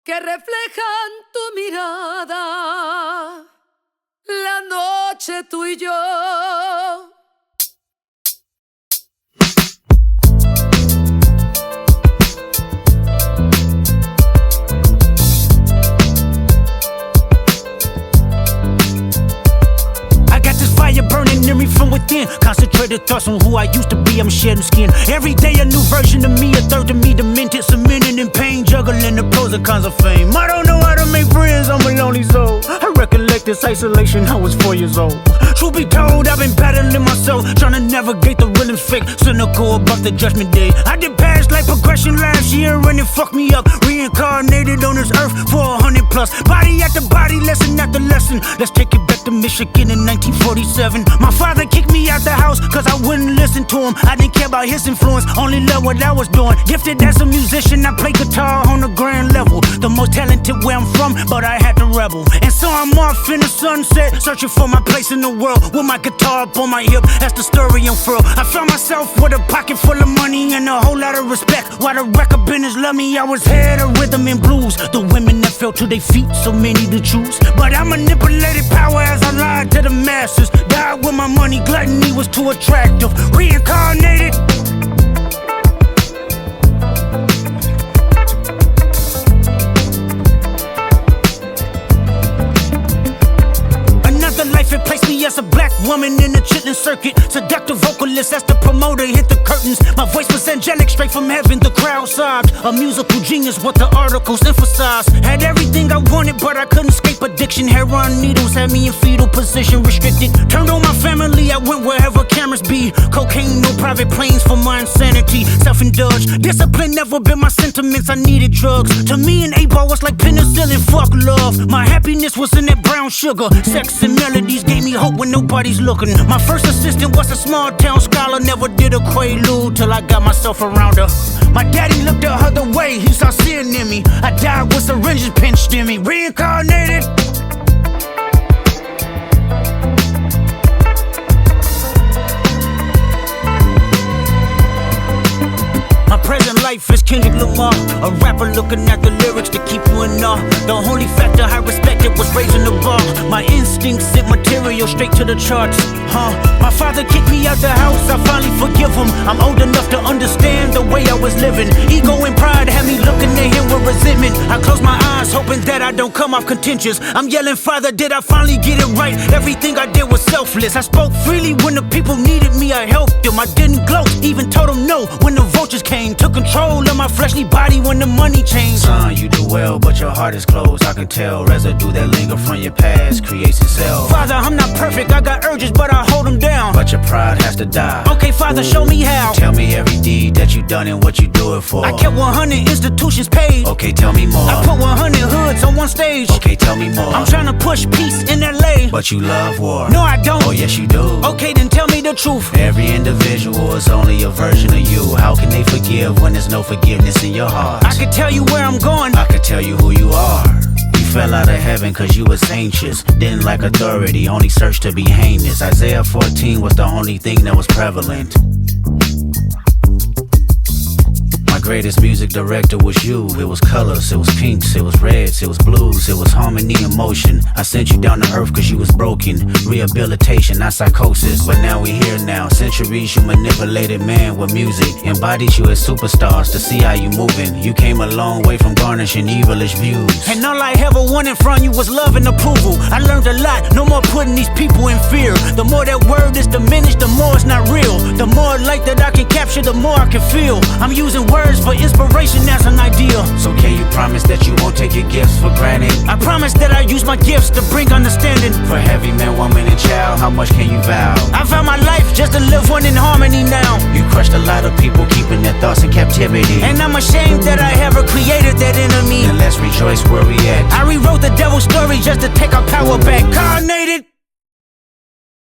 que reflejan tu mirada, la noche tú y yo. Burning in me from within. Concentrated thoughts on who I used to be. I'm shedding skin. Every day a new version of me, a third of me demented, cemented in pain, juggling the pros and cons of fame. I don't know how to make friends, I'm a lonely soul. I recollect this isolation, I was 4 years old. Truth be told, I've been battling myself, trying to navigate the real and fake, cynical about the judgment day. I did past life progression last year and it fucked me up. Reincarnated on this earth for 100 plus. Body after body, lesson after lesson. Let's take it back to Michigan in 1947. My father kicked me out the house cause I wouldn't listen to him. I didn't care about his influence, only loved what I was doing. Gifted as a musician, I play guitar on the grand level. The most talented where I'm from, but I had to rebel. And so I'm off in the sunset, searching for my place in the world, with my guitar up on my hip, that's the story unfurl. I found myself with a pocket full of money and a whole lot of respect. While the record business loved me, I was head of rhythm and blues. The women that fell to their feet, so many to choose. But I manipulated power as I lied to the masses. Died with my money, gluttony was too attractive. Reincarnated. It placed me as a black woman in the chitlin' circuit. Seductive vocalist as the promoter hit the curtains. My voice was angelic, straight from heaven, the crowd sobbed. A musical genius, what the articles emphasized. Had everything I wanted, but I couldn't escape addiction. Heroin needles had me in fetal position, restricted. Turned on my family, I went wherever cameras be. Cocaine, no private planes for my insanity. Self-indulged, discipline never been my sentiments, I needed drugs. To me, an 8-ball was like penicillin, fuck love. My happiness was in that brown sugar. Sex and melodies gave me hope when nobody's looking. My first assistant was a small town scholar. Never did a quaalude till I got myself around her. My daddy looked the other way, he saw sin in me. I died with syringes pinched in me. Reincarnated. My present life is Kendrick Lamar, a rapper looking at the lyrics to keep you in awe. The only factor I respected was raising the bar. My instincts sent material straight to the charts. My father kicked me out the house, I finally forgive him. I'm old enough to understand the way I was living. Ego and pride had me looking at him with resentment. I close my eyes, hoping that I don't come off contentious. I'm yelling, Father, did I finally get it right? Everything I did was selfless. I spoke freely when the people needed me, I helped them. I didn't gloat, even told them no when the vultures came. Took control of my fleshly body when the money changed. Son, you do well, but your heart is closed. I can tell residue that linger from your past creates itself. Father, I'm not perfect, I got urges, but I hold them down. But your pride has to die. Okay, Father, show me how. Tell me every deed that you done and what you do it for. I kept 100 institutions paid. Okay, tell me more. I put 100 hoods on one stage. Okay, tell me more. I'm trying to push peace in LA. But you love war. No, I don't. Oh, yes, you do. Okay, then tell me the truth. Every individual is only a version of you. How can they forgive when there's no forgiveness in your heart? I could tell you where I'm going. I could tell you who you are. You fell out of heaven cause you was anxious. Didn't like authority, only searched to be heinous. Isaiah 14 was the only thing that was prevalent. My greatest music director was you. It was colors, it was pinks, it was reds, it was blues, it was harmony and motion. I sent you down to earth cause you was broken. Rehabilitation, not psychosis. But now we here now. Centuries you manipulated man with music. Embodied you as superstars to see how you moving. You came a long way from garnishing evilish views. And all I ever wanted from you was love and approval. I learned a lot, no more putting these people in fear. The more that word is diminished, the more it's not real. The more light that I can capture, the more I can feel. I'm using words for inspiration as an ideal. So can you promise that you won't take your gifts for granted? I promise that I use my gifts to bring understanding. For heavy man, woman, and child, how much can you vow? I found my life just to live one in harmony now. You crushed a lot of people, keeping their thoughts in captivity. And I'm ashamed that I ever created that enemy. And let's rejoice where we at. I rewrote the devil's story just to take our power back. Carnated.